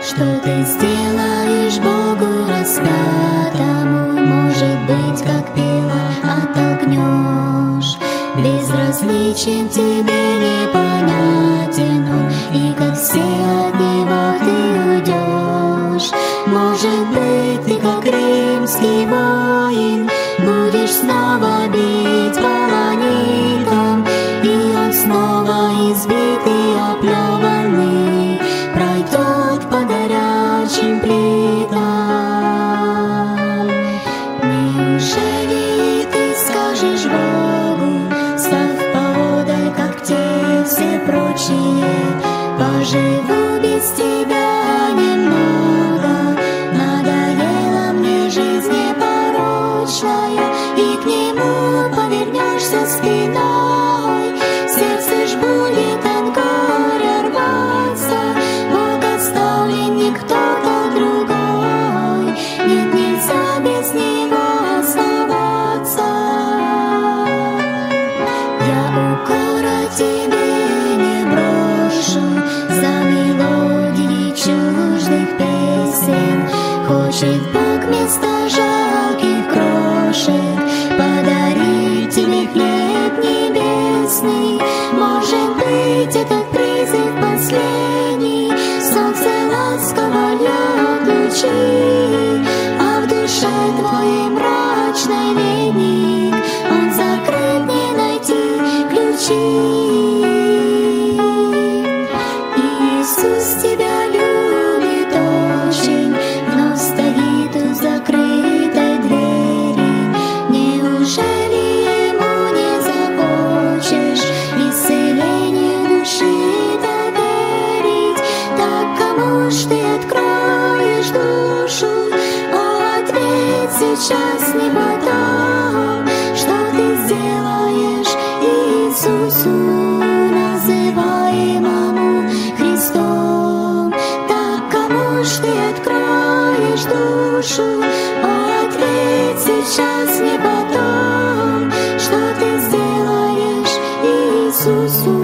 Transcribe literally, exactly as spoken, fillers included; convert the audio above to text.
Что ты сделаешь Богу распятому, может быть, как пила оттолкнешь. Безразличен тебе, непонятен он, и как все от него ты уйдешь. Может быть, ты, как римский воин, будешь снова бить полонитом, и он снова избитый, оплеванный пройдет по горячим плитам. Неужели ты скажешь Богу, став поодаль, как те все прочие, поживу без тебя немного, надоела мне жизнь непорочная, и к нему повернешься спиной. Сердце ж будет от горя рваться, Бог оставлен не кто-то другой, нет, нельзя без него оставаться. Я укора тебе не брошу за мелодии чуждых песен. Хочет Бог вместо жалких крошек подарить тебе хлеб небесный. Может быть, этот призыв последний, солнце ласково льет лучи, а в душе твоей мрачной веник он закрыт, не найти ключи. Иисус тебя любит очень, но стоит у закрытой двери. Неужели ему не захочешь исцелению души доверить? Так кому ж ты откроешь душу? О, ответь сейчас, не потом. Что ты сделаешь Иисусу, называемому Христом? Так кому ж ты откроешь душу? О, ответь сейчас, не потом. Что ты сделаешь Иисусу?